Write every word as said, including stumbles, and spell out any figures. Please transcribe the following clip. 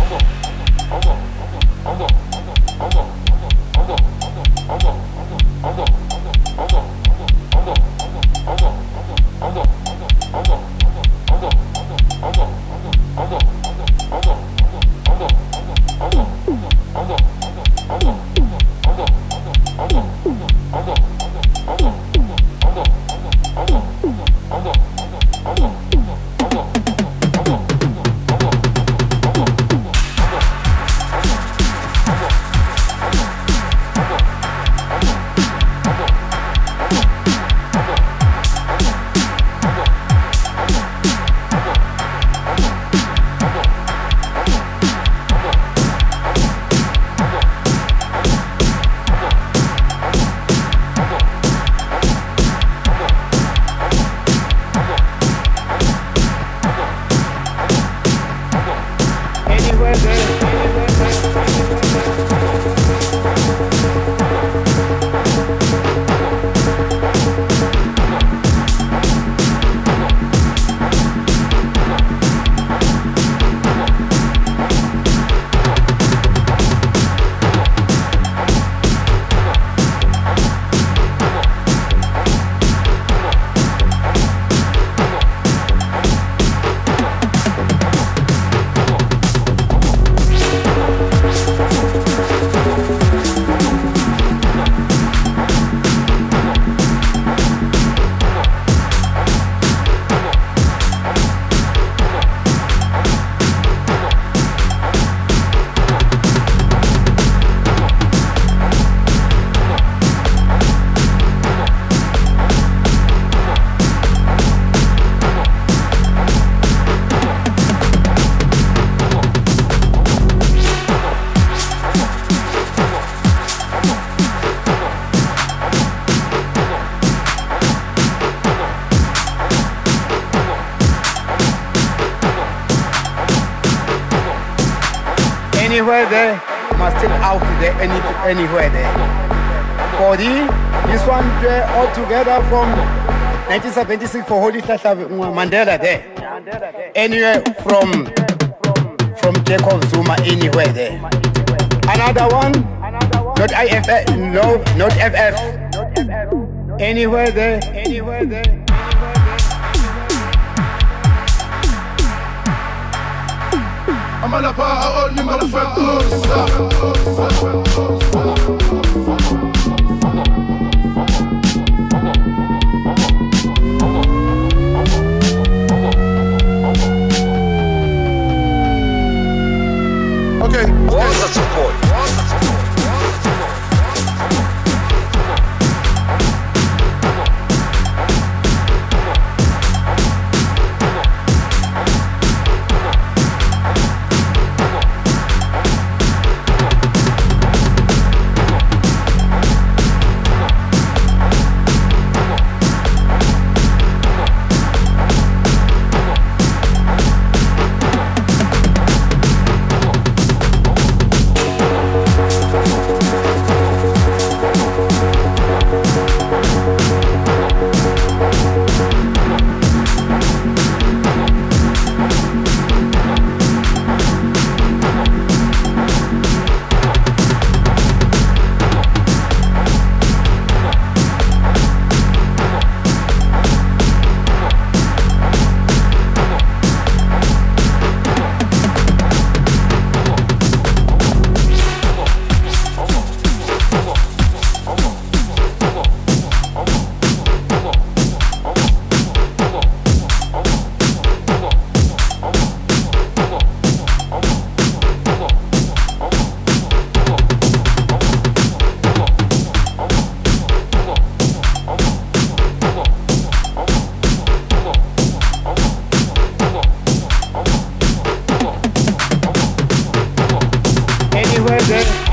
Anywhere there, must still out there, any, anywhere there. For the, this one uh, all together from nineteen seventy-six for Holy Mandela there. Anywhere from from Jacob Zuma, anywhere there. Another one, not I F F, no, not F F. Anywhere there, anywhere there. I'm on a power, only motherfucker. Okay. What's the support? Anywhere there.